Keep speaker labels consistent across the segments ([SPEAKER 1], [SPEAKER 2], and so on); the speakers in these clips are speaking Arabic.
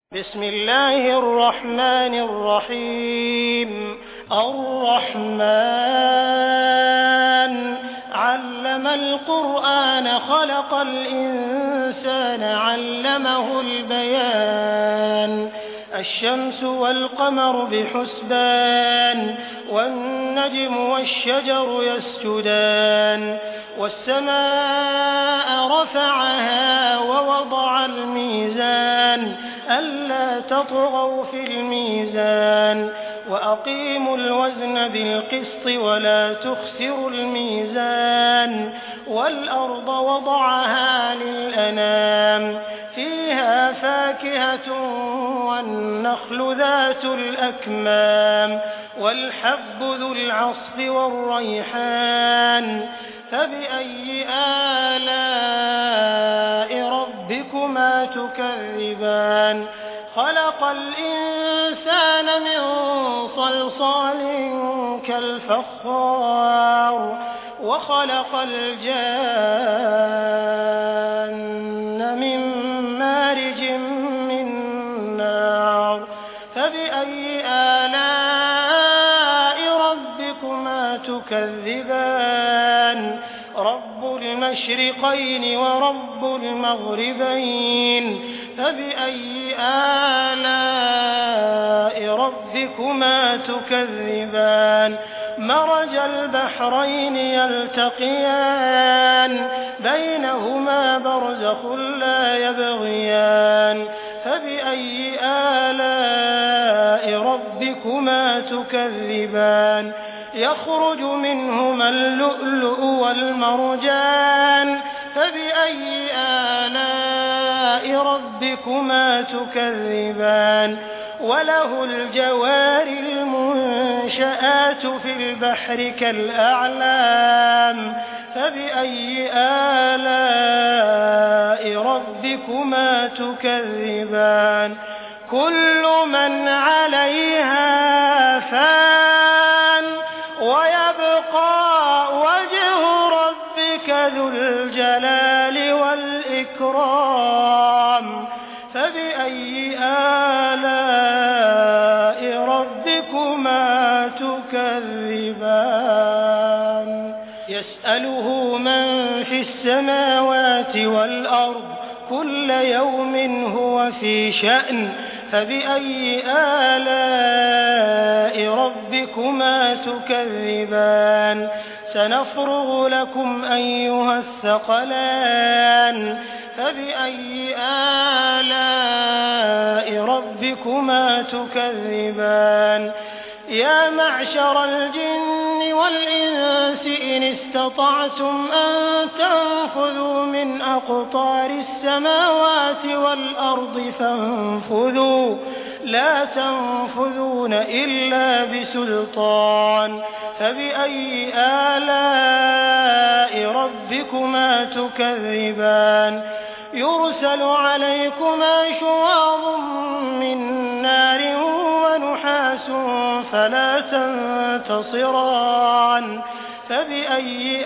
[SPEAKER 1] بسم الله الرحمن الرحيم. الرحمن علم القرآن خلق الإنسان علمه البيان. الشمس والقمر بحسبان والنجم والشجر يسجدان والسماء رفعها ووضع الميزان ألا تطغوا في الميزان وأقيموا الوزن بالقسط ولا تخسروا الميزان والأرض وضعها للأنام فيها فاكهة والنخل ذات الأكمام والحب ذو العصف والريحان فبأي آلاء ربكما تكذبان. خلق الإنسان من صلصال كالفخار وخلق الجان من مارج من نار فبأي آلاء ربكما تكذبان. رب المشرقين ورب المغربين فبأي آلاء ربكما تكذبان. مرج البحرين يلتقيان بينهما برزخ لا يبغيان فبأي آلاء ربكما تكذبان. يخرج منهما اللؤلؤ والمرجان فبأي آلاء ربكما تكذبان. وله الجوار المنشآت في البحر كالأعلام فبأي آلاء ربكما تكذبان. كل من عليها فان ويبقى وجه ربك ذو الجلال والإكرام فبأي آلاء ربكما تكذبان. يسأله من في السماوات والأرض كل يوم هو في شأن فبأي آلاء ربكما تكذبان. سنفرغ لكم أيها الثقلان فبأي آلاء ربكما تكذبان. يا معشر الجن والإنس إن استطعتم أن تنفذوا من أقطار السماوات والأرض فانفذوا لا تنفذون إلا بسلطان فبأي آلاء ربكما تكذبان. يرسل عليكما شواظ من نار ونحاس فلا تنتصران فبأي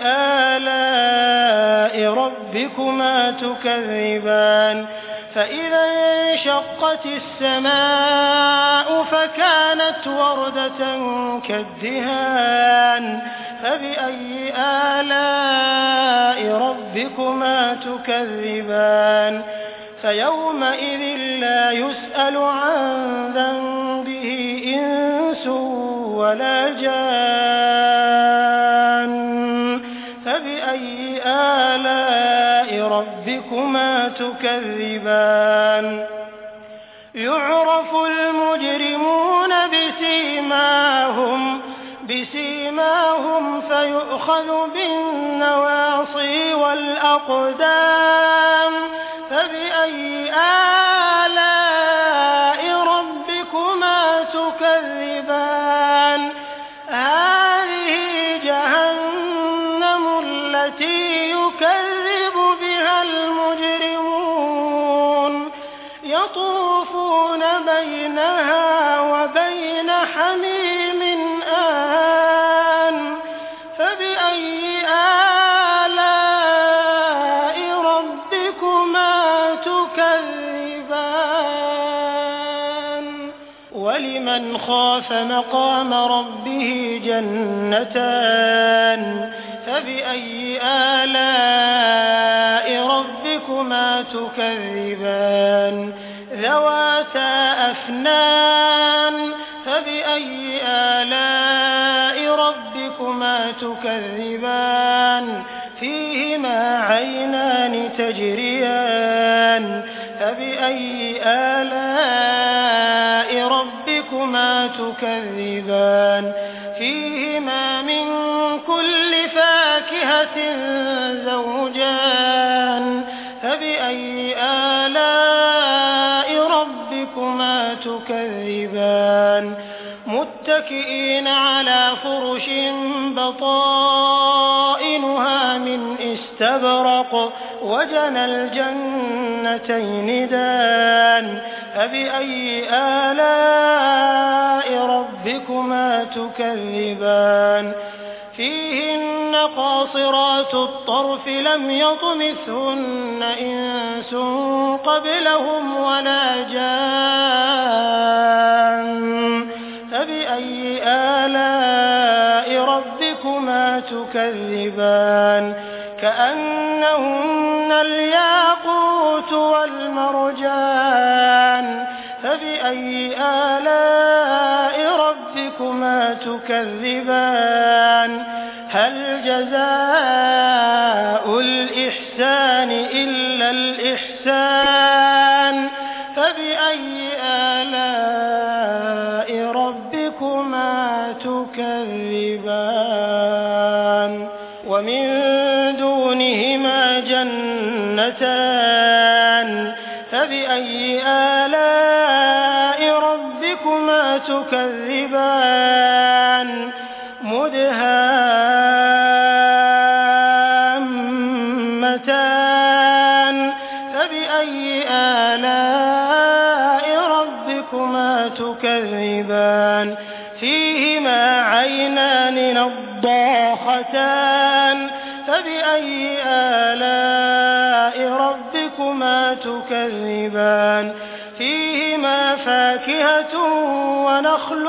[SPEAKER 1] آلاء ربكما تكذبان. فإذا انشقت السماء فكانت وردة كالدهان فبأي آلاء ربكما تكذبان. فيومئذ لا يسأل عن ذنبه إنس ولا جان فبأي آلاء ربكما تكذبان. يعرف المجرمون بسيماهم فيؤخذ بالنواصي والأقدام فبأي آلاء ربكما تكذبان. هذه جهنم التي يكذب بها المجرمون يطوفون بينها وبين حميم آن فبأي آلاء ربكما تكذبان. وَلِمَنْ خَافَ مَقَامَ رَبِّهِ جَنَّتَانِ فَبِأَيِّ آلَاءِ رَبِّكُمَا تُكَذِّبَانِ ذَوَاتَا أَفْنَانٍ فَبِأَيِّ آلَاءِ رَبِّكُمَا تُكَذِّبَانِ فِيهِمَا عَيْنَانِ تَجْرِيَانِ فَبِأَيِّ آلَاءِ رَبِّكُمَا تُكَذِّبَانِ فِيهِمَا مِن كُلِّ فَاكِهَةٍ زَوْجَانِ فَبِأَيِّ آلَاءِ رَبِّكُمَا تُكَذِّبَانِ مُتَّكِئِينَ عَلَىٰ فُرُشٍ بَطَائِنُهَا مِنْ إِسْتَبْرَقٍ وَجَنَى الْجَنَّتَيْنِ دَانٍ فَبِأَيِّ آلَاءِ رَبِّكُمَا تُكَذِّبَانِ فِيهِنَّ قَاصِرَاتُ الطَّرْفِ لَمْ يَطْمِثْهُنَّ إِنسٌ قَبْلَهُمْ وَلَا جَانٌّ فَبِأَيِّ آلَاءِ رَبِّكُمَا تُكَذِّبَانِ كَأَنَّهُنَّ الْيَاقُوتُ وَالْمَرْجَانُ فَبِأَيِّ آلَاءِ رَبِّكُمَا تُكَذِّبَانِ هَلْ جَزَاءُ الْإِحْسَانِ إِلَّا الْإِحْسَانُ فَبِأَيِّ آلَاءِ رَبِّكُمَا تُكَذِّبَانِ وَمِن دُونِهِمَا جَنَّتَانِ فَبِأَيِّ آلَاءِ رَبِّكُمَا تُكَذِّبَانِ مُدْهَامَّتَانِ فَبِأَيِّ آلَاءِ رَبِّكُمَا تُكَذِّبَانِ فِيهِمَا عَيْنَانِ نَضَّاخَتَانِ فَبِأَيِّ آلَاءِ رَبِّكُمَا تُكَذِّبَانِ فِيهِمَا فَاكِهَةٌ وَنَخْلٌ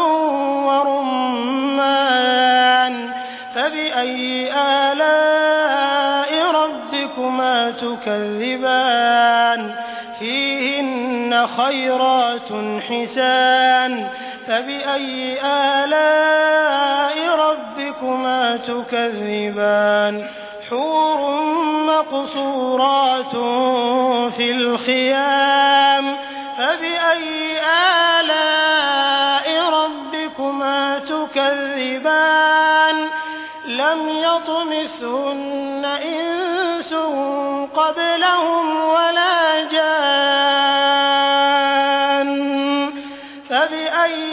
[SPEAKER 1] وَرُمَّانٌ فَبِأَيِّ آلَاءِ رَبِّكُمَا تُكَذِّبَانِ فِيهِنَّ خَيْرَاتٌ حِسَانٌ فَبِأَيِّ آلَاءِ رَبِّكُمَا تُكَذِّبَانِ حُورٌ مَّقْصُورَاتٌ فِي الْخِيَامِ فَبِأَيِّ آلَاءِ رَبِّكُمَا تُكَذِّبَانِ لَمْ يَطْمِثْهُنَّ إِنسٌ قَبْلَهُمْ وَلَا جَانٌّ فَبِأَيِّ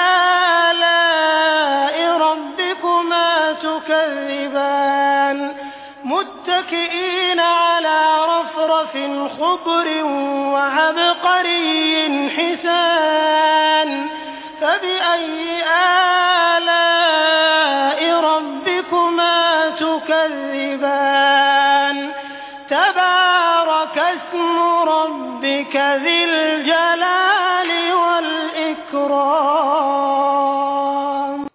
[SPEAKER 1] آلَاءِ رَبِّكُمَا تُكَذِّبَانِ مُتَّكِئِينَ عَلَىٰ رَفْرَفٍ خُضْرٍ وَعَبْقَرِيٍّ حِسَانٍ فَبِأَيِّ آلَاءِ رَبِّكُمَا تُكَذِّبَانِ تَبَارَكَ اسْمُ رَبِّكَ ذِي الْجَلَالِ وَالْإِكْرَامِ